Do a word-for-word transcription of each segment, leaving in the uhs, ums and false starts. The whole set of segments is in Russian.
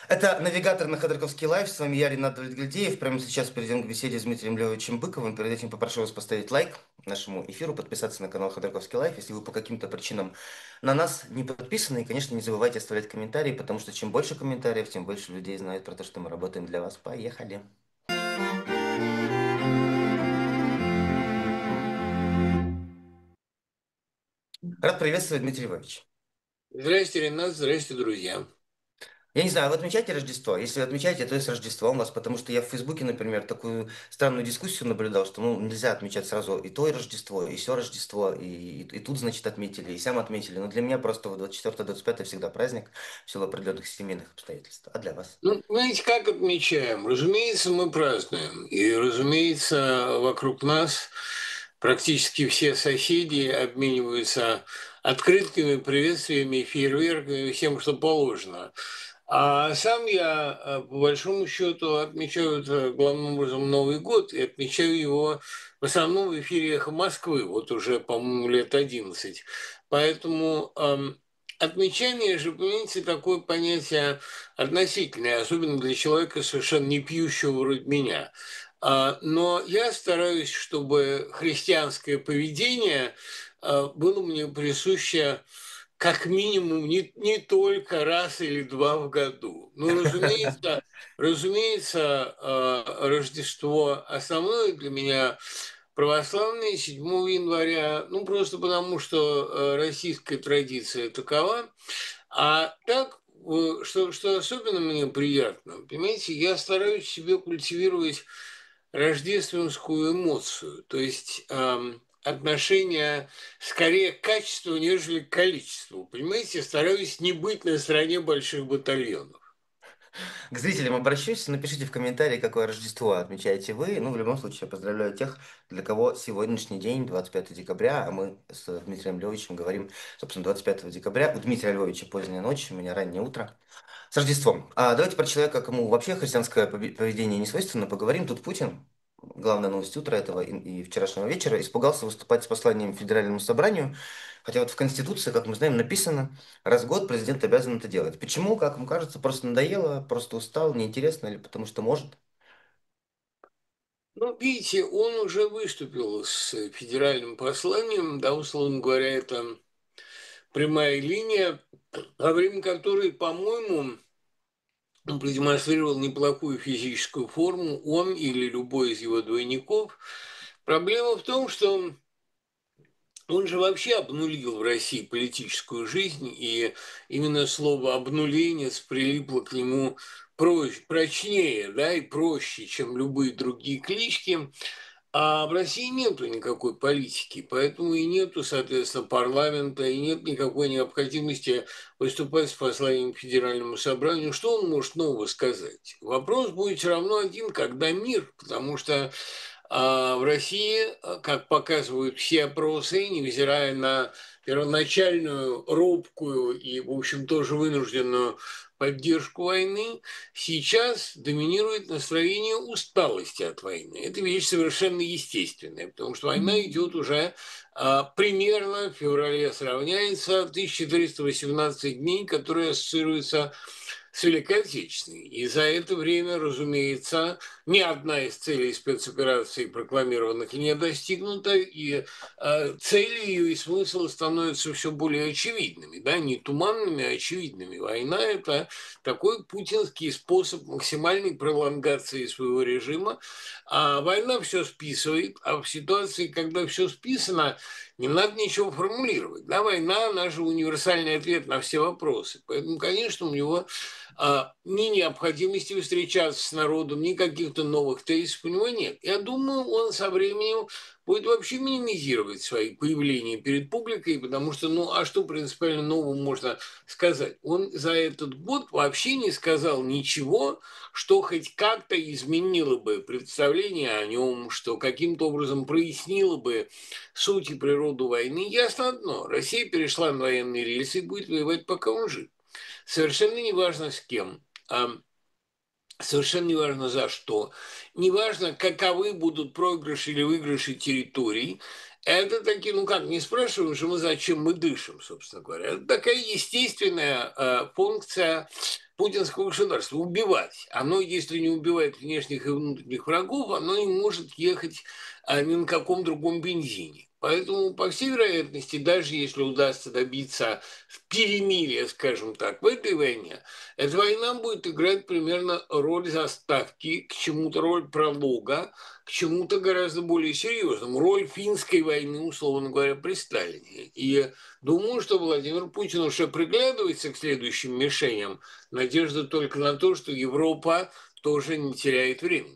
Это навигатор на Ходорковский лайв. С вами я, Ренат Давлетгильдеев. Прямо сейчас перейдем к беседе с Дмитрием Львовичем Быковым. Перед этим попрошу вас поставить лайк нашему эфиру, подписаться на канал Ходорковский лайв. Если вы по каким-то причинам на нас не подписаны, и, конечно, не забывайте оставлять комментарии, потому что чем больше комментариев, тем больше людей знает про то, что мы работаем для вас. Поехали! Рад приветствовать, Дмитрий Львович. Здрасте, Ренат, здрасте, друзья. Я не знаю, вы отмечаете Рождество? Если вы отмечаете, то и с Рождеством вас, потому что я в Фейсбуке, например, такую странную дискуссию наблюдал, что ну, нельзя отмечать сразу и то и Рождество, и все Рождество, и, и, и тут, значит, отметили, и сям отметили. Но для меня просто вот двадцать четвёртое двадцать пятое всегда праздник в силу определенных семейных обстоятельств. А для вас? Ну, знаете, как отмечаем? Разумеется, мы празднуем. И, разумеется, вокруг нас практически все соседи обмениваются открытками, приветствиями, фейерверками, всем, что положено. А сам я, э, по большому счету, отмечаю это главным образом Новый год и отмечаю его в основном в эфире «Эхо Москвы», вот уже, по-моему, лет одиннадцать. Поэтому эм, отмечание же, понимаете, такое понятие относительное, особенно для человека, совершенно не пьющего вроде меня. А, Но я стараюсь, чтобы христианское поведение а, было мне присуще как минимум не, не только раз или два в году. Ну, разумеется, разумеется, э, Рождество основное для меня православное седьмого января, ну, просто потому что э, российская традиция такова. А так, э, что, что особенно мне приятно, понимаете, я стараюсь себе культивировать рождественскую эмоцию, то есть эм, отношение скорее к качеству, нежели к количеству. Понимаете, стараюсь не быть на стороне больших батальонов. К зрителям обращусь, напишите в комментарии, какое Рождество отмечаете вы. Ну, в любом случае, я поздравляю тех, для кого сегодняшний день, двадцать пятое декабря, а мы с Дмитрием Львовичем говорим, собственно, двадцать пятого декабря. У Дмитрия Львовича поздняя ночь, у меня раннее утро. С Рождеством. А давайте про человека, кому вообще христианское пове- поведение не свойственно, поговорим. Тут Путин, главная новость утра этого и, и вчерашнего вечера, испугался выступать с посланием Федеральному собранию, хотя вот в Конституции, как мы знаем, написано, раз в год президент обязан это делать. Почему, как вам кажется, просто надоело, просто устал, неинтересно или потому что может? Ну, видите, он уже выступил с федеральным посланием, да, условно говоря, это прямая линия, во время которой, по-моему, он продемонстрировал неплохую физическую форму, он или любой из его двойников. Проблема в том, что он же вообще обнулил в России политическую жизнь, и именно слово «обнуленец» прилипло к нему проще, прочнее, да, и проще, чем любые другие клички. А в России нету никакой политики, поэтому и нету, соответственно, парламента, и нет никакой необходимости выступать с посланием к Федеральному собранию. Что он может нового сказать? Вопрос будет все равно один, когда мир, потому что а в России, а, как показывают все опросы, невзирая на первоначальную робкую и, в общем, тоже вынужденную поддержку войны, сейчас доминирует настроение усталости от войны. Это вещь совершенно естественная, потому что война идет уже а, примерно в феврале сравняется тысяча триста восемнадцать дней, которые ассоциируются с Великой Отечественной. И за это время, разумеется, ни одна из целей спецоперации прокламированных не достигнута, и э, цели ее и смысл становятся все более очевидными, да, не туманными, а очевидными. Война – это такой путинский способ максимальной пролонгации своего режима, а война все списывает, а в ситуации, когда все списано, не надо ничего формулировать. Да, война, она же универсальный ответ на все вопросы. Поэтому, конечно, у него а, ни необходимости встречаться с народом, ни каких-то новых тезисов у него нет. Я думаю, он со временем будет вообще минимизировать свои появления перед публикой, потому что, ну, а что принципиально нового можно сказать? Он за этот год вообще не сказал ничего, что хоть как-то изменило бы представление о нем, что каким-то образом прояснило бы суть и природу войны. Ясно одно: Россия перешла на военные рельсы и будет воевать, пока он жив. Совершенно неважно с кем, а совершенно неважно за что, неважно, каковы будут проигрыши или выигрыши территорий. Это такие, ну как, не спрашиваем же мы, зачем мы дышим, собственно говоря. Это такая естественная э, функция путинского государства – убивать. Оно, если не убивает внешних и внутренних врагов, оно не может ехать а, ни на каком другом бензине. Поэтому, по всей вероятности, даже если удастся добиться перемирия, скажем так, в этой войне, эта война будет играть примерно роль заставки к чему-то, роль пролога, к чему-то гораздо более серьезному. Роль финской войны, условно говоря, при Сталине. И думаю, что Владимир Путин уже приглядывается к следующим мишеням. Надежда только на то, что Европа тоже не теряет времени.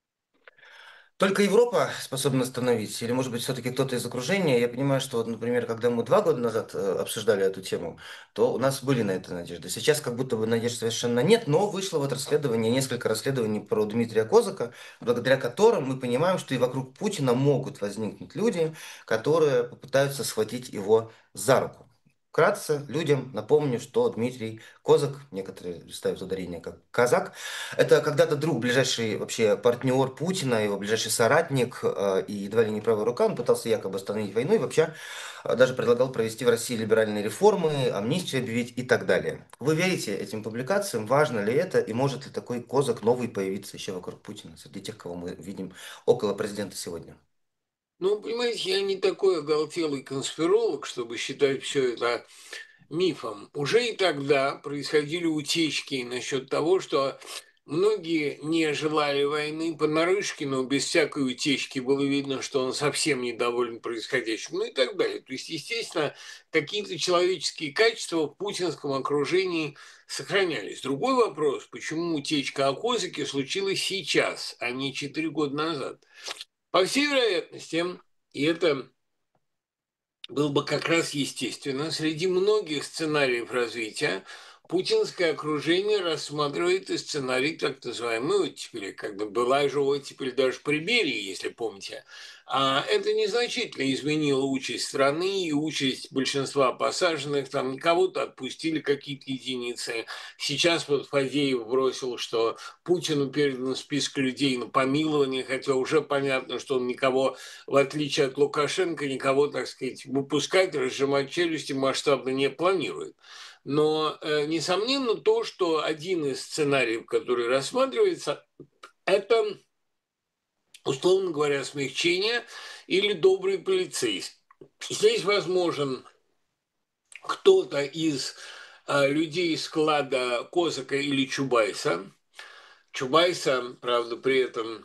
Только Европа способна остановить, или, может быть, все-таки кто-то из окружения? Я понимаю, что, вот, например, когда мы два года назад э, обсуждали эту тему, то у нас были на это надежды. Сейчас как будто бы надежд совершенно нет, но вышло вот расследование, несколько расследований про Дмитрия Козака, благодаря которым мы понимаем, что и вокруг Путина могут возникнуть люди, которые попытаются схватить его за руку. Вкратце людям напомню, что Дмитрий Козак, некоторые ставят ударение как казак, это когда-то друг, ближайший вообще партнер Путина, его ближайший соратник э, и едва ли не правая рука. Он пытался якобы остановить войну и вообще э, даже предлагал провести в России либеральные реформы, амнистию объявить и так далее. Вы верите этим публикациям? Важно ли это? И может ли такой козак новый появиться еще вокруг Путина, среди тех, кого мы видим около президента сегодня? Ну, понимаете, я не такой оголтелый конспиролог, чтобы считать все это мифом. Уже и тогда происходили утечки насчет того, что многие не желали войны. По Нарышкину без всякой утечки было видно, что он совсем недоволен происходящим, ну и так далее. То есть, естественно, какие-то человеческие качества в путинском окружении сохранялись. Другой вопрос, почему утечка о Козыке случилась сейчас, а не четыре года назад. По всей вероятности, и это было бы как раз естественно, среди многих сценариев развития путинское окружение рассматривает и сценарий так называемой оттепели, когда была же оттепель даже при Берии, если помните. А это незначительно изменило участь страны и участь большинства посаженных. Там кого-то отпустили какие-то единицы. Сейчас вот Фадеев бросил, что Путину передан список людей на помилование, хотя уже понятно, что он никого, в отличие от Лукашенко, никого, так сказать, выпускать, разжимать челюсти масштабно не планирует. Но, э, несомненно, то, что один из сценариев, который рассматривается, это, условно говоря, смягчение или добрый полицейский. Здесь возможен кто-то из э, людей склада Козака или Чубайса. Чубайса, правда, при этом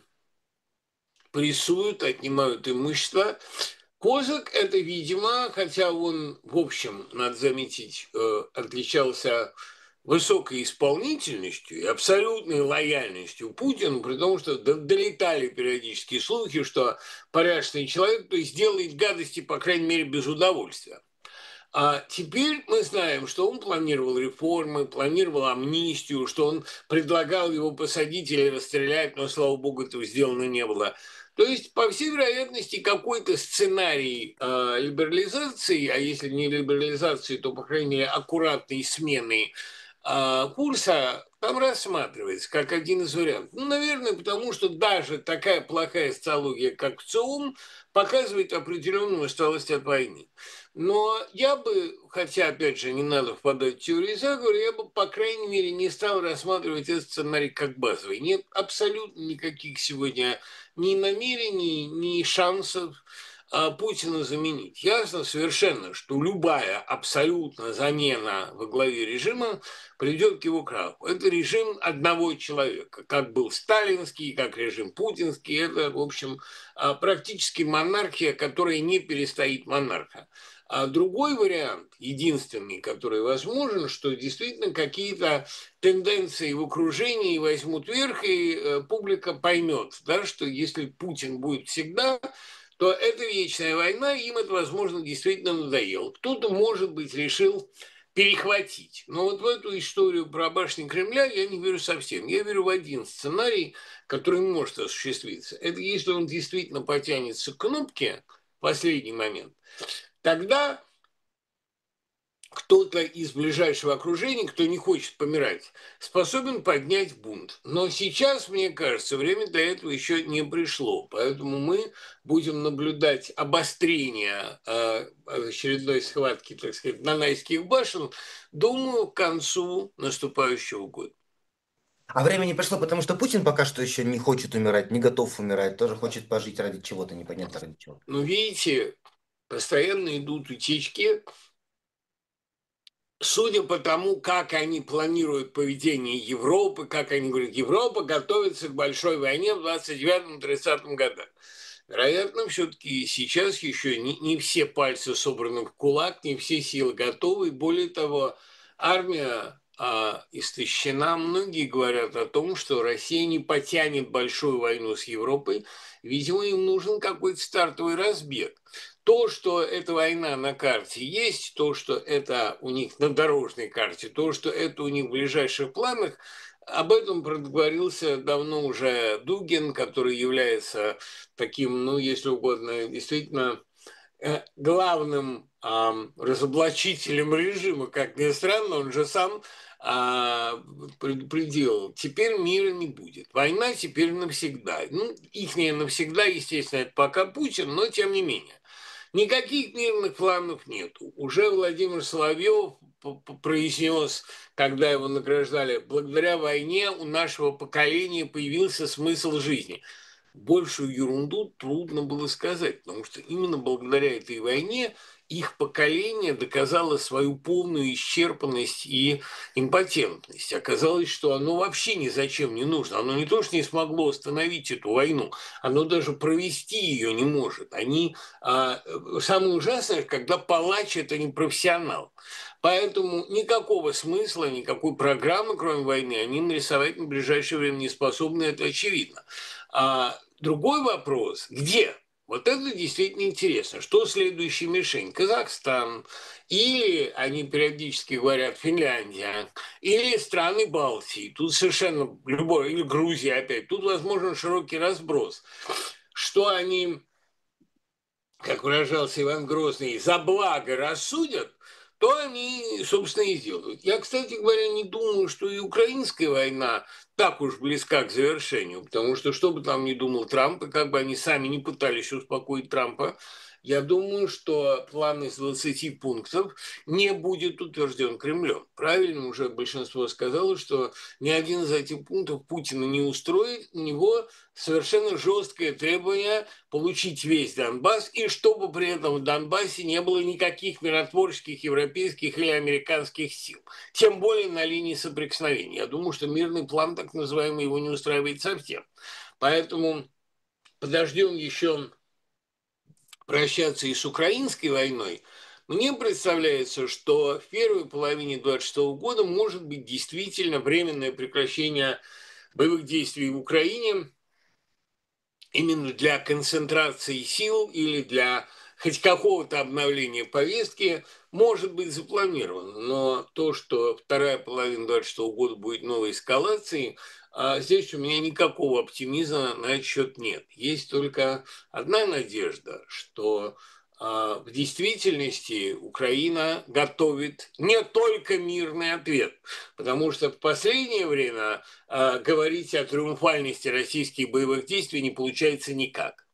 прессуют, отнимают имущество. Козак – это, видимо, хотя он, в общем, надо заметить, э, отличался высокой исполнительностью и абсолютной лояльностью Путину, при том, что долетали периодически слухи, что порядочный человек, то есть делает гадости, по крайней мере, без удовольствия. А теперь мы знаем, что он планировал реформы, планировал амнистию, что он предлагал его посадить или расстрелять, но, слава богу, этого сделано не было. То есть, по всей вероятности, какой-то сценарий э, либерализации, а если не либерализации, то, по крайней мере, аккуратной смены э, курса там рассматривается как один из вариантов. Ну, наверное, потому что даже такая плохая социология, как ЦИОМ, показывает определенную усталость от войны. Но я бы, хотя, опять же, не надо впадать в теорию заговора, я бы, по крайней мере, не стал рассматривать этот сценарий как базовый. Нет абсолютно никаких сегодня ни намерений, ни шансов а, Путина заменить. Ясно совершенно, что любая абсолютно замена во главе режима приведет к его краху. Это режим одного человека, как был сталинский, как режим путинский. Это, в общем, а, практически монархия, которая не перестоит монарха. А другой вариант, единственный, который возможен, что действительно какие-то тенденции в окружении возьмут верх, и э, публика поймет, да, что если Путин будет всегда, то это вечная война, им это, возможно, действительно надоело. Кто-то, может быть, решил перехватить. Но вот в эту историю про башни Кремля я не верю совсем. Я верю в один сценарий, который может осуществиться. Это если он действительно потянется к кнопке в последний момент, тогда кто-то из ближайшего окружения, кто не хочет помирать, способен поднять бунт. Но сейчас, мне кажется, время для этого еще не пришло. Поэтому мы будем наблюдать обострение э, очередной схватки, так сказать, Нанайских башен, думаю, к концу наступающего года. А время не пришло, потому что Путин пока что еще не хочет умирать, не готов умирать, тоже хочет пожить ради чего-то, непонятно ради чего. Но видите, постоянно идут утечки. Судя по тому, как они планируют поведение Европы, как они говорят, Европа готовится к большой войне в двадцать девятом-тридцатом годах. Вероятно, все-таки сейчас еще не, не все пальцы собраны в кулак, не все силы готовы. И более того, армия а, истощена. Многие говорят о том, что Россия не потянет большую войну с Европой. Видимо, им нужен какой-то стартовый разбег. То, что эта война на карте есть, то, что это у них на дорожной карте, то, что это у них в ближайших планах, об этом проговорился давно уже Дугин, который является таким, ну, если угодно, действительно э, главным ам, разоблачителем режима, как ни странно, он же сам а, предупредил, теперь мира не будет. Война теперь навсегда. Ну, их навсегда, естественно, это пока Путин, но тем не менее. Никаких мирных планов нету. Уже Владимир Соловьев произнес, когда его награждали, благодаря войне у нашего поколения появился смысл жизни. Большую ерунду трудно было сказать, потому что именно благодаря этой войне их поколение доказало свою полную исчерпанность и импотентность. Оказалось, что оно вообще ни зачем не нужно. Оно не то, что не смогло остановить эту войну, оно даже провести ее не может. Они, а, самое ужасное, когда палач – это не профессионал. Поэтому никакого смысла, никакой программы, кроме войны, они нарисовать в ближайшее время не способны, это очевидно. А другой вопрос – где? Вот это действительно интересно. Что следующая мишень? Казахстан, или, они периодически говорят, Финляндия, или страны Балтии. Тут совершенно любой, или Грузия опять. Тут возможен широкий разброс. Что они, как выражался Иван Грозный, за благо рассудят, то они, собственно, и сделают. Я, кстати говоря, не думаю, что и украинская война так уж близка к завершению, потому что, что бы там ни думал Трамп, и как бы они сами не пытались успокоить Трампа, я думаю, что план из двадцати пунктов не будет утвержден Кремлем. Правильно уже большинство сказало, что ни один из этих пунктов Путина не устроит, у него совершенно жесткое требование получить весь Донбасс, и чтобы при этом в Донбассе не было никаких миротворческих европейских или американских сил. Тем более на линии соприкосновения. Я думаю, что мирный план, так называемый, его не устраивает совсем. Поэтому подождем еще прощаться и с украинской войной. Мне представляется, что в первой половине двадцать шестого года может быть действительно временное прекращение боевых действий в Украине, именно для концентрации сил или для хоть какого-то обновления повестки может быть запланировано. Но то, что вторая половина двадцать шестого года будет новой эскалацией, а здесь у меня никакого оптимизма на этот счет нет. Есть только одна надежда, что а, в действительности Украина готовит не только мирный ответ, потому что в последнее время а, говорить о триумфальности российских боевых действий не получается никак.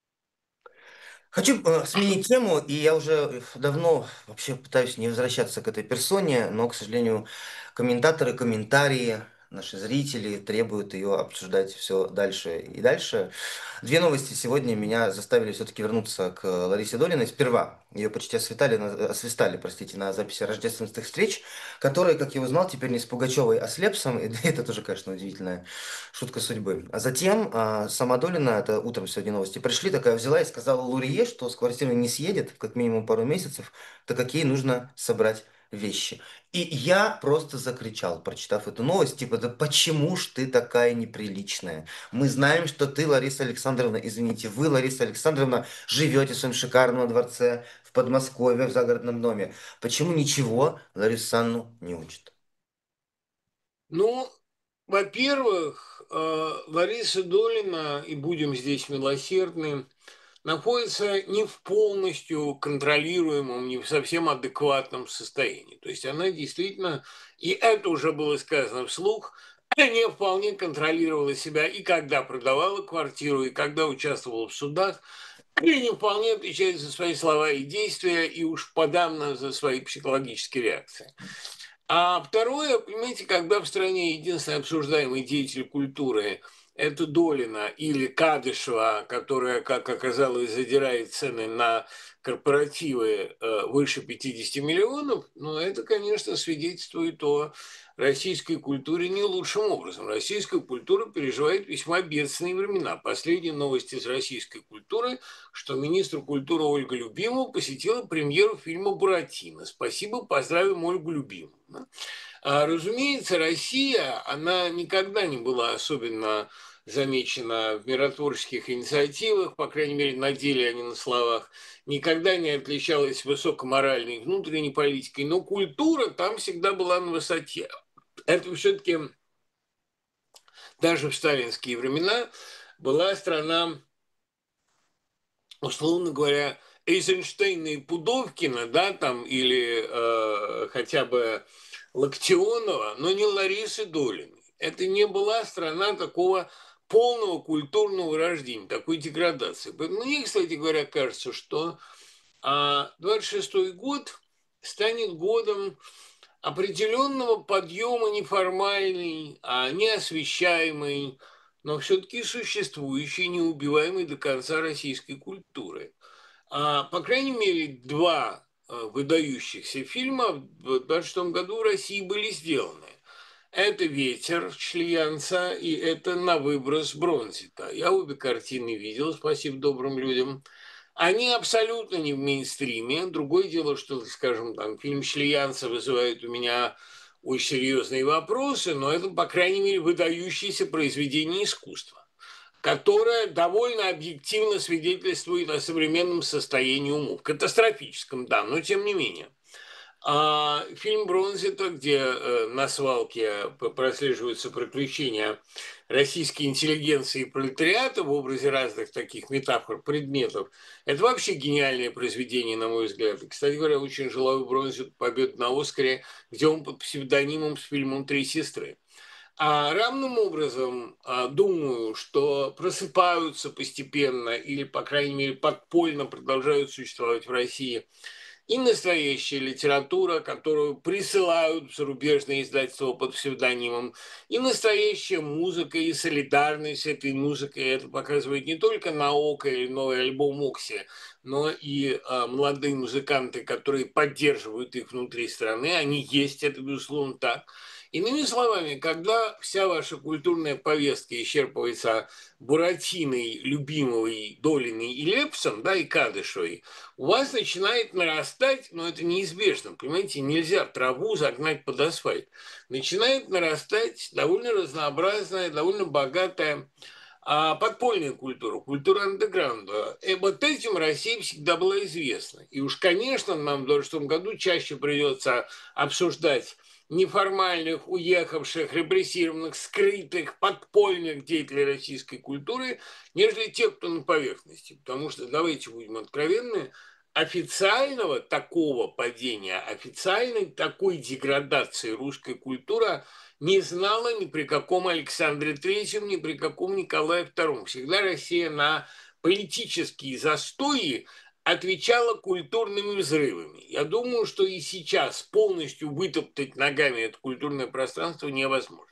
Хочу э, сменить тему, и я уже давно вообще пытаюсь не возвращаться к этой персоне, но, к сожалению, комментаторы, комментарии, наши зрители требуют ее обсуждать все дальше и дальше. Две новости сегодня меня заставили все-таки вернуться к Ларисе Долиной. Сперва ее почти осветали, на- освистали, простите, на записи рождественских встреч, которые, как я узнал, теперь не с Пугачевой, а с Лепсом. И это тоже, конечно, удивительная шутка судьбы. А затем а, сама Долина, это утром сегодня новости пришли, такая взяла и сказала Лурие, что с квартиры не съедет как минимум пару месяцев, так как ей нужно собрать вещи. И я просто закричал, прочитав эту новость, типа, да почему ж ты такая неприличная? Мы знаем, что ты, Лариса Александровна, извините, вы, Лариса Александровна, живете в своем шикарном дворце в Подмосковье, в загородном доме. Почему ничего Ларису Санну не учат? Ну, во-первых, э, Лариса Долина, и будем здесь милосердны, находится не в полностью контролируемом, не в совсем адекватном состоянии. То есть она действительно, и это уже было сказано вслух, не вполне контролировала себя и когда продавала квартиру, и когда участвовала в судах, и не вполне отвечает за свои слова и действия, и уж подавно за свои психологические реакции. А второе, понимаете, когда в стране единственный обсуждаемый деятель культуры – это Долина или Кадышева, которая, как оказалось, задирает цены на корпоративы э, выше пятидесяти миллионов, ну, это, конечно, свидетельствует о российской культуре не лучшим образом. Российская культура переживает весьма бедственные времена. Последняя новость из российской культуры, что министр культуры Ольга Любимова посетила премьеру фильма «Буратино». Спасибо, поздравим Ольгу Любимову. А, разумеется, Россия, она никогда не была особенно замечена в миротворческих инициативах, по крайней мере, на деле, а не на словах, никогда не отличалась высокоморальной внутренней политикой, но культура там всегда была на высоте. Это все-таки даже в сталинские времена была страна, условно говоря, Эйзенштейна и Пудовкина, да, там, или э, хотя бы Локтионова, но не Ларисы Долиной. Это не была страна такого полного культурного рождения, такой деградации. Мне, кстати говоря, кажется, что а, двадцать шестой год станет годом определенного подъема неформальной, а не освещаемой, но все-таки существующей, неубиваемой до конца российской культуры. А, по крайней мере, два а, выдающихся фильма в двадцать шестом году в России были сделаны. Это «Ветер» Шлиянца и это «На выброс» Бронзита. Я обе картины видел, спасибо добрым людям. Они абсолютно не в мейнстриме. Другое дело, что, скажем, там, фильм Шлиянца вызывает у меня очень серьезные вопросы, но это, по крайней мере, выдающееся произведение искусства, которое довольно объективно свидетельствует о современном состоянии умов. Катастрофическом, да, но тем не менее. А фильм «Бронзита», где э, на свалке прослеживаются приключения российской интеллигенции и пролетариата в образе разных таких метафор, предметов, это вообще гениальное произведение, на мой взгляд. И, кстати говоря, очень желаю «Бронзиту» победу на «Оскаре», где он под псевдонимом с фильмом «Три сестры». А равным образом а, думаю, что просыпаются постепенно или, по крайней мере, подпольно продолжают существовать в России и настоящая литература, которую присылают в зарубежные издательства под псевдонимом, и настоящая музыка, и солидарность с этой музыкой. Это показывает не только «Наука» или новый альбом Окси, но и а, молодые музыканты, которые поддерживают их внутри страны. Они есть, это безусловно так. Иными словами, когда вся ваша культурная повестка исчерпывается Буратиной, Любимовой, Долиной и Лепсом, да, и Кадышевой, у вас начинает нарастать, но это неизбежно, понимаете, нельзя траву загнать под асфальт, начинает нарастать довольно разнообразная, довольно богатая а, подпольная культура, культура андеграунда. И вот этим Россия всегда была известна. И уж, конечно, нам в двадцать шестом году чаще придется обсуждать неформальных, уехавших, репрессированных, скрытых, подпольных деятелей российской культуры, нежели тех, кто на поверхности. Потому что, давайте будем откровенны, официального такого падения, официальной такой деградации русская культура не знала ни при каком Александре Третьем, ни при каком Николае Втором. Всегда Россия на политические застои отвечала культурными взрывами. Я думаю, что и сейчас полностью вытоптать ногами это культурное пространство невозможно.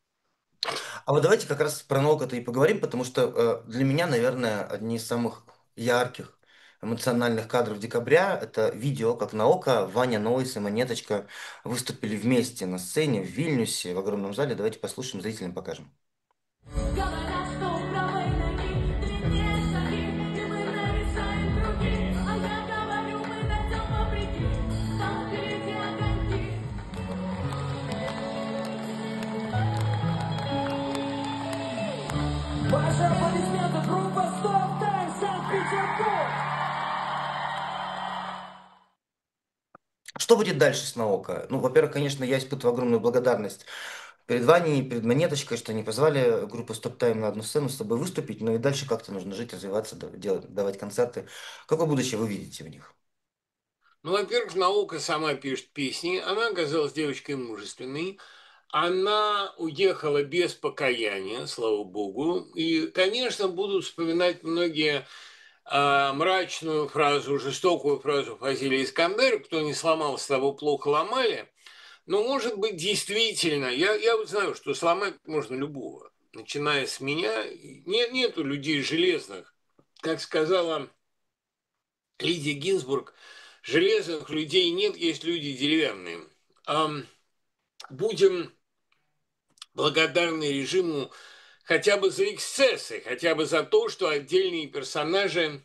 А вот давайте как раз про науку-то и поговорим, потому что э, для меня, наверное, одни из самых ярких эмоциональных кадров декабря — это видео, как наука, Ваня Нойс и Монеточка выступили вместе на сцене в Вильнюсе, в огромном зале. Давайте послушаем, зрителям покажем. Говорят, что у правой ноги три места, и мы нарисуем круги. А я говорю, мы найдем вопреки, там впереди огоньки. Ваши аплодисменты, группа Stop Time, Санкт-Петербург. Что будет дальше с наука? Ну, во-первых, конечно, я испытываю огромную благодарность перед Ваней, перед Монеточкой, что не позвали группу Стоп Тайм на одну сцену с тобой выступить, но и дальше как-то нужно жить, развиваться, да- делать, давать концерты. Какое будущее вы видите в них? Ну, во-первых, Наука сама пишет песни, она оказалась девочкой мужественной, она уехала без покаяния, слава богу, и, конечно, будут вспоминать многие а, мрачную фразу, жестокую фразу Фазилия Искандера: кто не сломался, того плохо ломали. Но, может быть, действительно, я, я вот знаю, что сломать можно любого, начиная с меня. Нет, нету людей железных. Как сказала Лидия Гинзбург, железных людей нет, есть люди деревянные. Ам, будем благодарны режиму хотя бы за эксцессы, хотя бы за то, что отдельные персонажи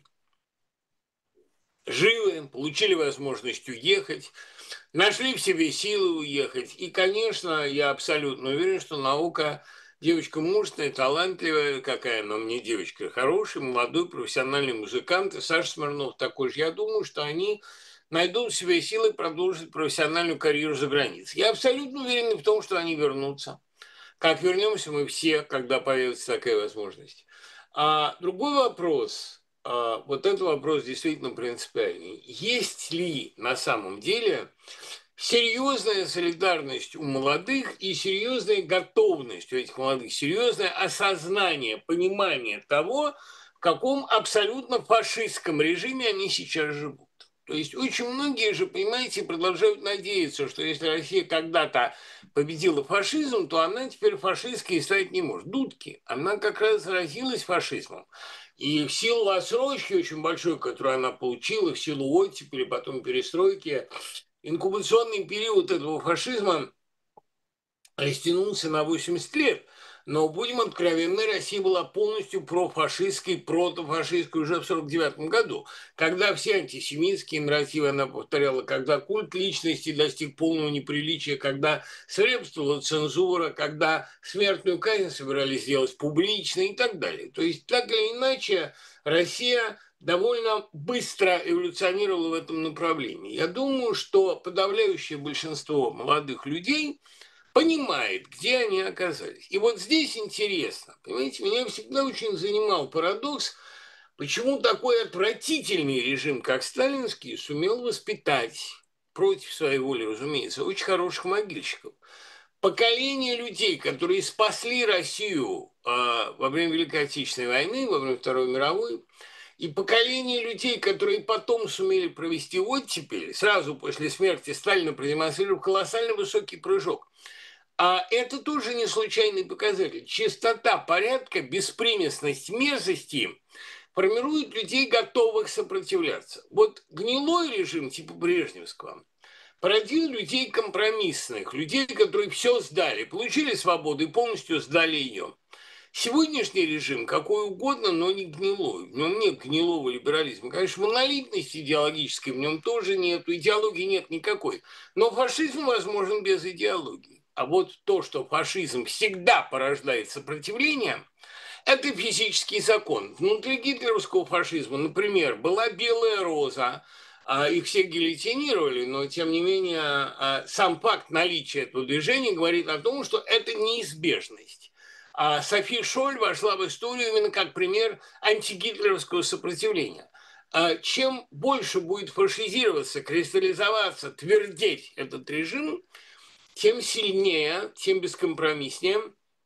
живы, получили возможность уехать, нашли в себе силы уехать. И, конечно, я абсолютно уверен, что Наука девочка мужественная, талантливая, какая она мне девочка, хороший, молодой, профессиональный музыкант. И Саша Смирнов такой же. Я думаю, что они найдут в себе силы продолжить профессиональную карьеру за границей. Я абсолютно уверен в том, что они вернутся. Как вернемся мы все, когда появится такая возможность. А другой вопрос, а, вот этот вопрос действительно принципиальный. Есть ли на самом деле серьезная солидарность у молодых и серьезная готовность у этих молодых, серьезное осознание, понимание того, в каком абсолютно фашистском режиме они сейчас живут? То есть очень многие же, понимаете, продолжают надеяться, что если Россия когда-то победила фашизм, то она теперь фашистской и стать не может. Дудки. Она как раз заразилась фашизмом. И в силу отсрочки очень большой, которую она получила, в силу оттепели, потом перестройки, инкубационный период этого фашизма растянулся на восемьдесят лет. Но, будем откровенны, Россия была полностью профашистской, протофашистской уже в сорок девятом году, когда все антисемитские нарративы она повторяла, когда культ личности достиг полного неприличия, когда свирепствовала цензура, когда смертную казнь собирались сделать публичной и так далее. То есть, так или иначе, Россия довольно быстро эволюционировала в этом направлении. Я думаю, что подавляющее большинство молодых людей понимает, где они оказались. И вот здесь интересно, понимаете, меня всегда очень занимал парадокс, почему такой отвратительный режим, как сталинский, сумел воспитать, против своей воли, разумеется, очень хороших могильщиков. Поколение людей, которые спасли Россию э, во время Великой Отечественной войны, во время Второй мировой, и поколение людей, которые потом сумели провести оттепель, сразу после смерти Сталина продемонстрировав колоссально высокий прыжок. А это тоже не случайный показатель. Чистота порядка, беспримесность мерзости формирует людей, готовых сопротивляться. Вот гнилой режим типа Брежневского породил людей компромиссных, людей, которые все сдали, получили свободу и полностью сдали ее. Сегодняшний режим какой угодно, но не гнилой. В нем нет гнилого либерализма. Конечно, монолитности идеологической в нем тоже нет, идеологии нет никакой. Но фашизм возможен без идеологии. А вот то, что фашизм всегда порождает сопротивление, это физический закон. Внутри гитлеровского фашизма, например, была белая роза, а, их все гильотинировали, но, тем не менее, а, сам факт наличия этого движения говорит о том, что это неизбежность. А Софи Шоль вошла в историю именно как пример антигитлеровского сопротивления. А чем больше будет фашизироваться, кристаллизоваться, твердеть этот режим, тем сильнее, тем бескомпромисснее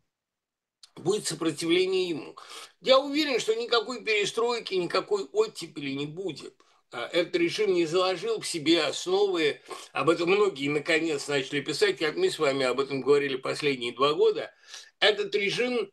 будет сопротивление ему. Я уверен, что никакой перестройки, никакой оттепели не будет. А, Этот режим не заложил в себе основы, об этом многие наконец начали писать, как мы с вами об этом говорили последние два года. Этот режим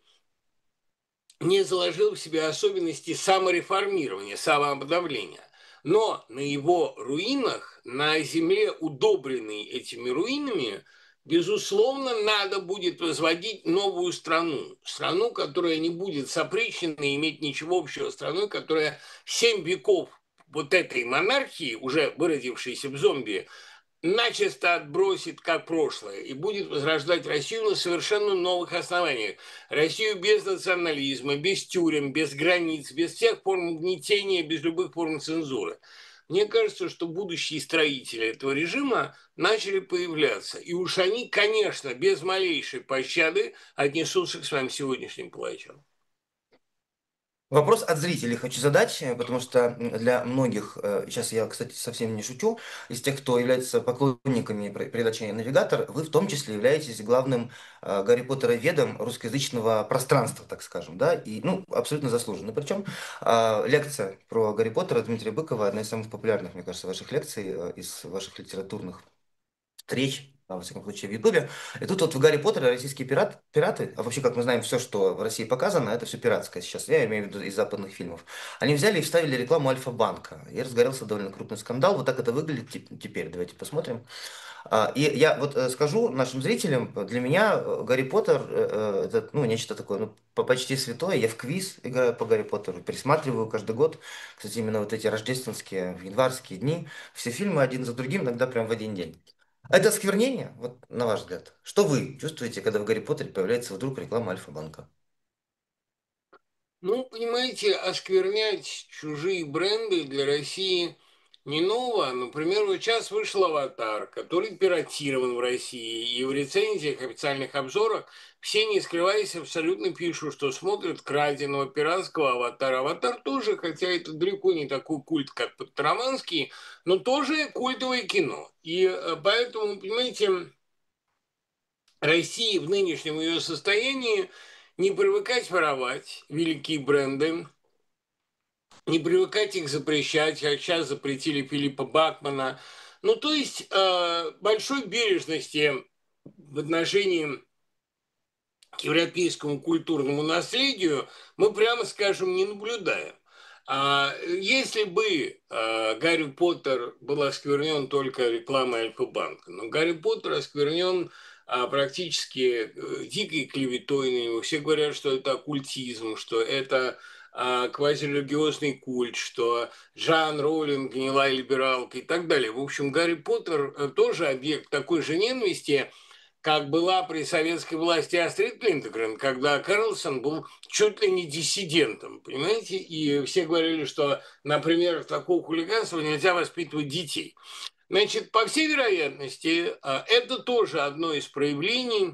не заложил в себе особенности самореформирования, самообновления. Но на его руинах, на земле, удобренной этими руинами, безусловно, надо будет возводить новую страну. Страну, которая не будет сопричной и иметь ничего общего с страной, которая семь веков вот этой монархии, уже выродившейся в зомби, начисто отбросит как прошлое и будет возрождать Россию на совершенно новых основаниях. Россию без национализма, без тюрем, без границ, без всех форм угнетения, без любых форм цензуры. мне кажется, что будущие строители этого режима начали появляться. И уж они, конечно, без малейшей пощады отнесутся к своим сегодняшним палачам. Вопрос от зрителей хочу задать, э, потому что м, для многих, э, сейчас я, кстати, совсем не шучу, из тех, кто является поклонниками пр- передачи «Навигатор», вы в том числе являетесь главным э, Гарри Поттера-ведом русскоязычного пространства, так скажем, да, и, ну, абсолютно заслуженно. Причем а, лекция про Гарри Поттера Дмитрия Быкова, одна из самых популярных, мне кажется, ваших лекций, э, из ваших литературных встреч, а, во всяком случае, в Ютубе. И тут вот в Гарри Поттере российские пират, пираты, а вообще, как мы знаем, все, что в России показано, это все пиратское сейчас, я имею в виду из западных фильмов. Они взяли и вставили рекламу Альфа-банка. И разгорелся довольно крупный скандал. Вот так это выглядит теп- теперь. Давайте посмотрим. А, И я вот э, скажу нашим зрителям, для меня э, Гарри Поттер э, э, это ну, нечто такое, ну, по- почти святое. Я в квиз играю по Гарри Поттеру, пересматриваю каждый год. Кстати, именно вот эти рождественские, январские дни, все фильмы один за другим, иногда прям в один день. Это осквернение, вот на ваш взгляд. Что вы чувствуете, когда в Гарри Поттере появляется вдруг реклама Альфа-банка? Ну, понимаете, осквернять чужие бренды для России не ново. Например, вот сейчас вышел «Аватар», который пиратирован в России, и в рецензиях, официальных обзорах все, не скрываясь, абсолютно пишут, что смотрят краденого пиратского «Аватара». «Аватар» тоже, хотя это далеко не такой культ, как Подтараманский, но тоже культовое кино. И э, поэтому, понимаете, России в нынешнем ее состоянии не привыкать воровать великие бренды, не привыкать их запрещать, как сейчас запретили Филиппа Бакмана. Ну, то есть э, большой бережности в отношении к европейскому культурному наследию мы, прямо скажем, не наблюдаем. А если бы э, Гарри Поттер был осквернен только рекламой Альфа-банка, но Гарри Поттер осквернен а, практически э, дикой клеветой на него. Все говорят, что это оккультизм, что это а, квазирелигиозный культ, что Джоан Роулинг гнилая либералка и так далее. В общем, Гарри Поттер э, тоже объект такой же ненависти, как была при советской власти Астрид Линдгрен, когда Карлсон был чуть ли не диссидентом, понимаете? И все говорили, что, например, такого хулиганства нельзя воспитывать детей. Значит, по всей вероятности, а, это тоже одно из проявлений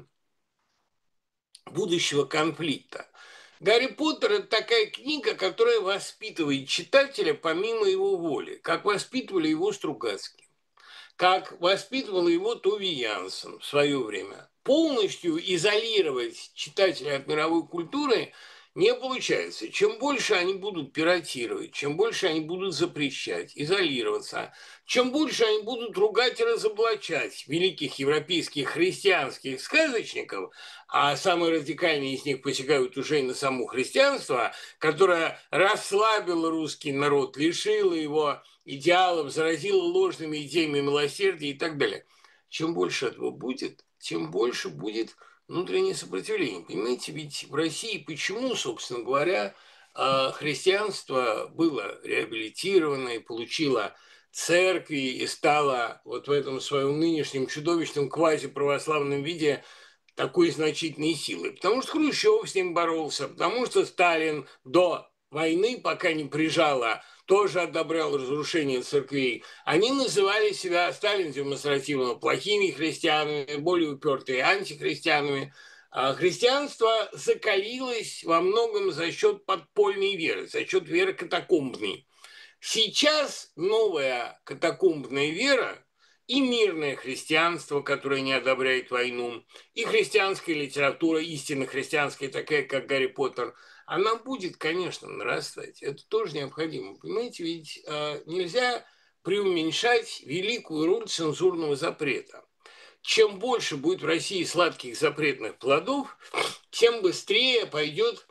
будущего конфликта. Гарри Поттер – это такая книга, которая воспитывает читателя помимо его воли, как воспитывали его Стругацкий, как воспитывала его Тови Янсен в свое время. Полностью изолировать читателя от мировой культуры не получается. Чем больше они будут пиратировать, чем больше они будут запрещать, изолироваться, чем больше они будут ругать и разоблачать великих европейских христианских сказочников, а самые радикальные из них посягают уже и на само христианство, которое расслабило русский народ, лишило его идеалов, заразила ложными идеями милосердия и так далее. Чем больше этого будет, тем больше будет внутреннее сопротивление. Понимаете, ведь в России почему, собственно говоря, а, христианство было реабилитировано и получило церкви и стало вот в этом своем нынешнем чудовищном квазиправославном виде такой значительной силой? Потому что Хрущев с ним боролся, потому что Сталин до войны, пока не прижало, тоже одобрял разрушение церквей. Они называли себя, Сталин демонстративно, плохими христианами, более упертые антихристианами. А христианство закалилось во многом за счет подпольной веры, за счет веры катакомбной. Сейчас новая катакомбная вера и мирное христианство, которое не одобряет войну, и христианская литература, истинно христианская, такая, как Гарри Поттер, она будет, конечно, нарастать. Это тоже необходимо. Понимаете, ведь э, нельзя преуменьшать великую роль цензурного запрета. Чем больше будет в России сладких запретных плодов, тем быстрее пойдет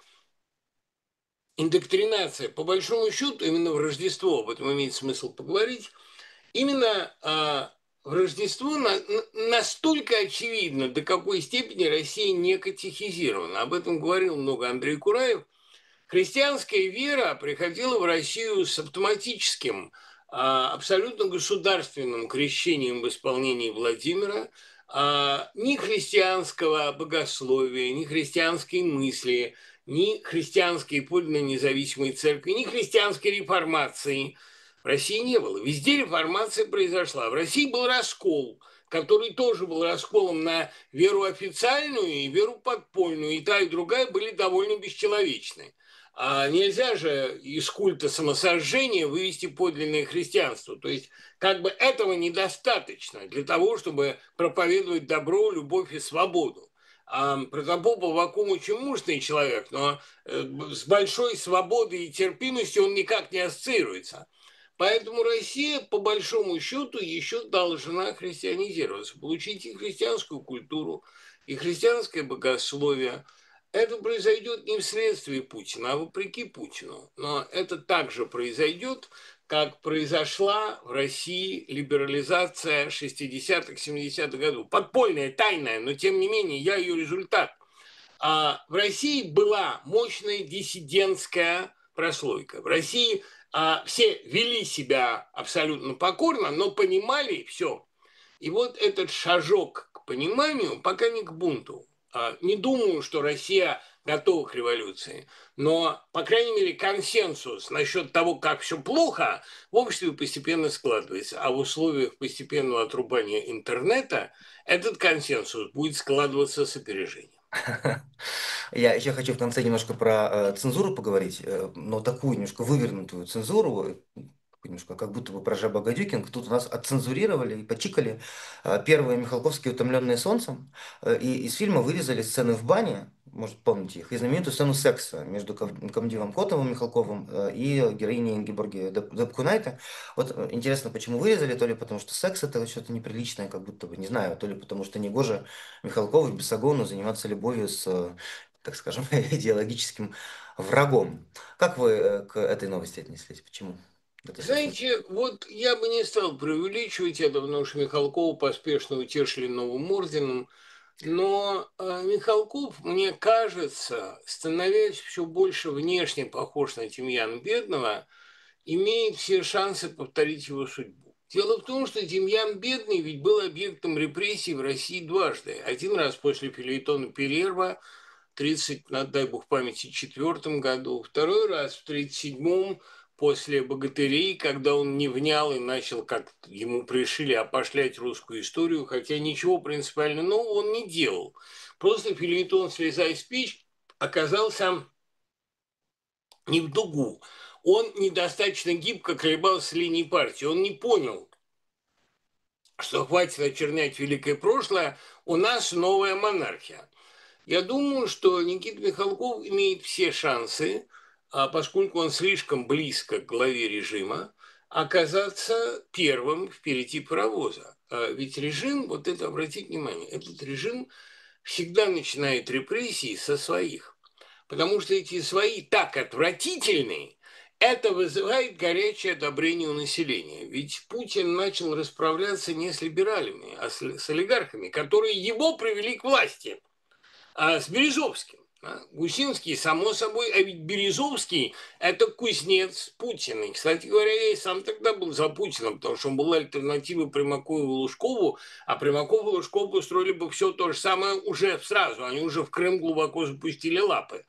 индоктринация. По большому счету, именно в Рождество, об этом имеет смысл поговорить, именно а, в Рождество на, на- настолько очевидно, до какой степени Россия не катехизирована. Об этом говорил много Андрей Кураев. Христианская вера приходила в Россию с автоматическим, а, абсолютно государственным крещением в исполнении Владимира. А, ни христианского богословия, ни христианской мысли, ни христианской подлинно независимой церкви, ни христианской реформации В России не было. Везде реформация произошла. В России был раскол, который тоже был расколом на веру официальную и веру подпольную. И та, и другая были довольно бесчеловечны. А нельзя же из культа самосожжения вывести подлинное христианство. То есть как бы этого недостаточно для того, чтобы проповедовать добро, любовь и свободу. А Протопоп Аввакум очень мужественный человек, но с большой свободой и терпимостью он никак не ассоциируется. Поэтому Россия, по большому счету, еще должна христианизироваться, получить и христианскую культуру, и христианское богословие. Это произойдет не вследствие Путина, а вопреки Путину. Но это также произойдет, как произошла в России либерализация шестидесятых, семидесятых годов. Подпольная, тайная, но тем не менее я ее результат. А в России была мощная диссидентская прослойка. В России а, все вели себя абсолютно покорно, но понимали все. И вот этот шажок к пониманию, пока не к бунту. А, не думаю, что Россия готова к революции, но, по крайней мере, консенсус насчет того, как все плохо, в обществе постепенно складывается. А в условиях постепенного отрубания интернета этот консенсус будет складываться с опережением. Я еще хочу в конце немножко про э, цензуру поговорить, э, но такую немножко вывернутую цензуру, э, немножко как будто бы про Жаба Гадюкин. Тут у нас отцензурировали и почикали э, первые Михалковские «Утомленные солнцем», э, и из фильма вырезали сцены в бане, может, помните их, и знаменитую сцену секса между ком- комдивом Котовым Михалковым э, и героиней Ингеборги Дап- Дапкунайте. Вот э, интересно, почему вырезали, то ли потому что секс это что-то неприличное, как будто бы, не знаю, то ли потому что негоже Михалкову и Бесогону заниматься любовью с, э, так скажем, идеологическим врагом. Как вы э, к этой новости отнеслись? Почему это все случилось? Знаете, вот я бы не стал преувеличивать это, потому что Михалкова поспешно утешили новым орденом, но э, Михалков, мне кажется, становясь все больше внешне похож на Тимьяна Бедного, имеет все шансы повторить его судьбу. Дело в том, что Демьян Бедный ведь был объектом репрессий в России дважды. Один раз после фельетона Перерва, тридцать, дай бог памяти, четвертом году. Второй раз в тридцать седьмом после «Богатырей», когда он не внял и начал, как ему пришили, опошлять русскую историю, хотя ничего принципиально нового он не делал. Просто фельетон «Слезай с печь» оказался не в дугу. Он недостаточно гибко колебался с линией партии. Он не понял, что хватит очернять великое прошлое, у нас новая монархия. Я думаю, что Никита Михалков имеет все шансы, а поскольку он слишком близко к главе режима, оказаться первым впереди паровоза. А ведь режим, вот это обратите внимание, этот режим всегда начинает репрессии со своих. Потому что эти свои так отвратительные, это вызывает горячее одобрение у населения. Ведь Путин начал расправляться не с либералями, а с, с олигархами, которые его привели к власти, а с Березовским. Гусинский, само собой, а ведь Березовский – это кузнец Путина. И, кстати говоря, я и сам тогда был за Путиным, потому что он был альтернативой Примакову и Лужкову, а Примаков и Лужков устроили бы все то же самое уже сразу. Они уже в Крым глубоко запустили лапы.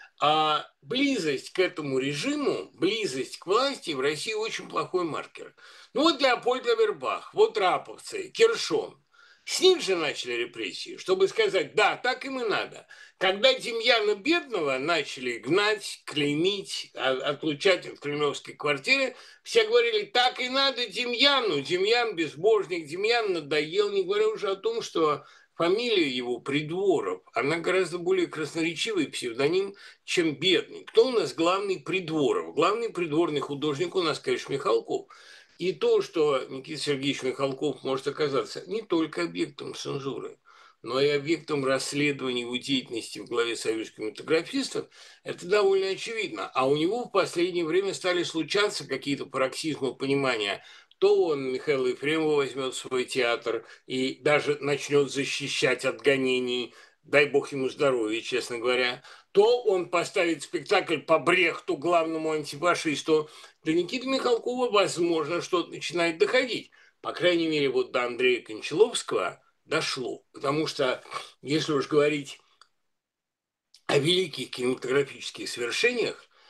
А близость к этому режиму, близость к власти в России очень плохой маркер. Ну вот Леопольд Авербах, вот раповцы, Кершон. С них же начали репрессии, чтобы сказать, да, так им и надо. Когда Демьяна Бедного начали гнать, клеймить, отлучать от кремлевской квартиры, все говорили, так и надо Демьяну, Демьян безбожник, Демьян надоел, не говоря уже о том, что фамилия его Придворов, она гораздо более красноречивый псевдоним, чем Бедный. Кто у нас главный Придворов? Главный придворный художник у нас, конечно, Михалков. И то, что Никита Сергеевич Михалков может оказаться не только объектом цензуры, но и объектом расследований его деятельности в главе советских кинематографистов, это довольно очевидно. А у него в последнее время стали случаться какие-то пароксизмы понимания. То он Михаила Ефремова возьмет в свой театр и даже начнет защищать от гонений, дай бог ему здоровья, честно говоря, то он поставит спектакль по Брехту, главному антифашисту. До Никиты Михалкова, возможно, что-то начинает доходить. По крайней мере, вот до Андрея Кончаловского дошло. Потому что, если уж говорить о великих кинематографических свершениях,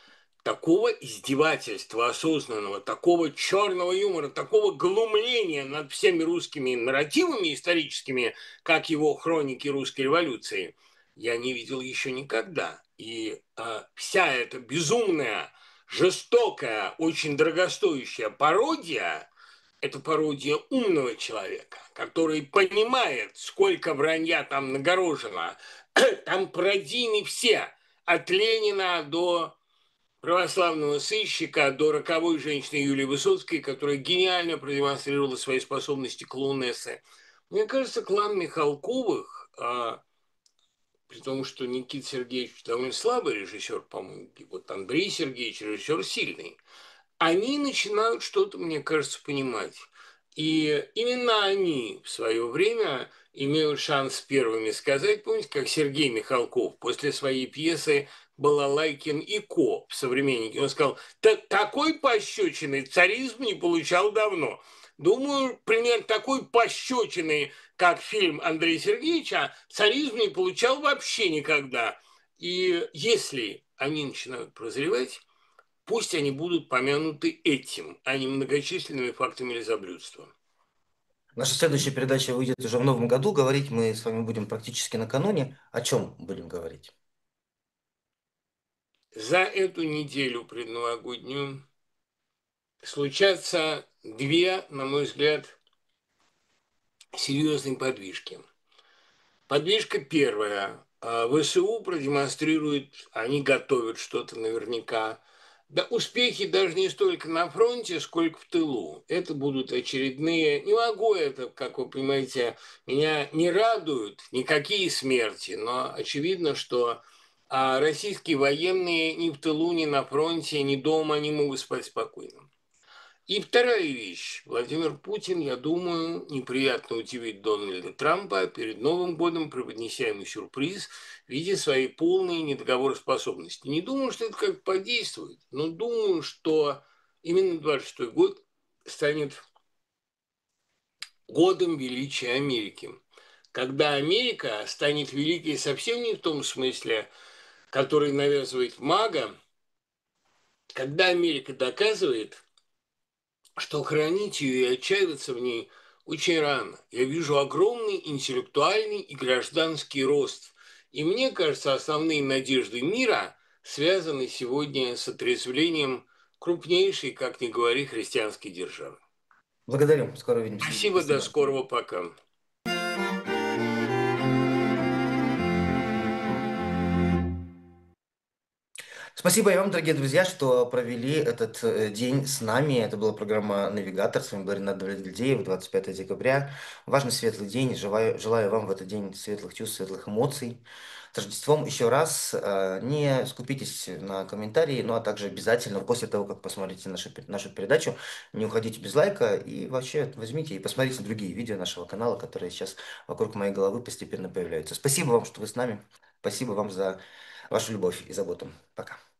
такого издевательства осознанного, такого черного юмора, такого глумления над всеми русскими нарративами историческими, как его хроники русской революции, я не видел еще никогда. И а, вся эта безумная, жестокая, очень дорогостоящая пародия – это пародия умного человека, который понимает, сколько вранья там нагорожено. Там пародийны все, от Ленина до православного сыщика, до роковой женщины Юлии Высоцкой, которая гениально продемонстрировала свои способности клоунессы. Мне кажется, клан Михалковых, а, при том, что Никита Сергеевич довольно слабый режиссер, по-моему, и вот Андрей Сергеевич режиссер сильный, они начинают что-то, мне кажется, понимать. И именно они в свое время имеют шанс первыми сказать, помните, как Сергей Михалков после своей пьесы «Балалайкин и Ко» в «Современнике», он сказал: такой пощечины царизм не получал давно. Думаю, примерно такой пощечины, как фильм Андрея Сергеевича, царизм не получал вообще никогда. И если они начинают прозревать, пусть они будут помянуты этим, а не многочисленными фактами лизоблюдства. Наша следующая передача выйдет уже в новом году. Говорить мы с вами будем практически накануне. О чем будем говорить? За эту неделю предновогоднюю случатся две, на мой взгляд, серьезные подвижки. Подвижка первая. ВСУ продемонстрирует, они готовят что-то наверняка. Да, успехи даже не столько на фронте, сколько в тылу. Это будут очередные... Не могу это, как вы понимаете, меня не радуют никакие смерти, но очевидно, что а, российские военные ни в тылу, ни на фронте, ни дома не могут спать спокойно. И вторая вещь. Владимир Путин, я думаю, неприятно удивит Дональда Трампа перед Новым годом, преподнеся ему сюрприз в виде своей полной недоговороспособности. Не думаю, что это как подействует, но думаю, что именно двадцать шестой год станет годом величия Америки. Когда Америка станет великой совсем не в том смысле, который навязывает мага, когда Америка доказывает, что хранить ее и отчаиваться в ней очень рано. Я вижу огромный интеллектуальный и гражданский рост. И мне кажется, основные надежды мира связаны сегодня с отрезвлением крупнейшей, как ни говори, христианской державы. Благодарю. Скоро увидимся. Спасибо, до Спасибо. скорого, пока. Спасибо и вам, дорогие друзья, что провели этот э, день с нами. Это была программа «Навигатор». С вами был Ренат Давлетгильдеев, двадцать пятое декабря. Важный светлый день. Желаю, желаю вам в этот день светлых чувств, светлых эмоций. С Рождеством еще раз. Э, Не скупитесь на комментарии, ну а также обязательно после того, как посмотрите нашу, пер- нашу передачу, не уходите без лайка и вообще возьмите и посмотрите другие видео нашего канала, которые сейчас вокруг моей головы постепенно появляются. Спасибо вам, что вы с нами. Спасибо вам за вашу любовь и заботу. Пока.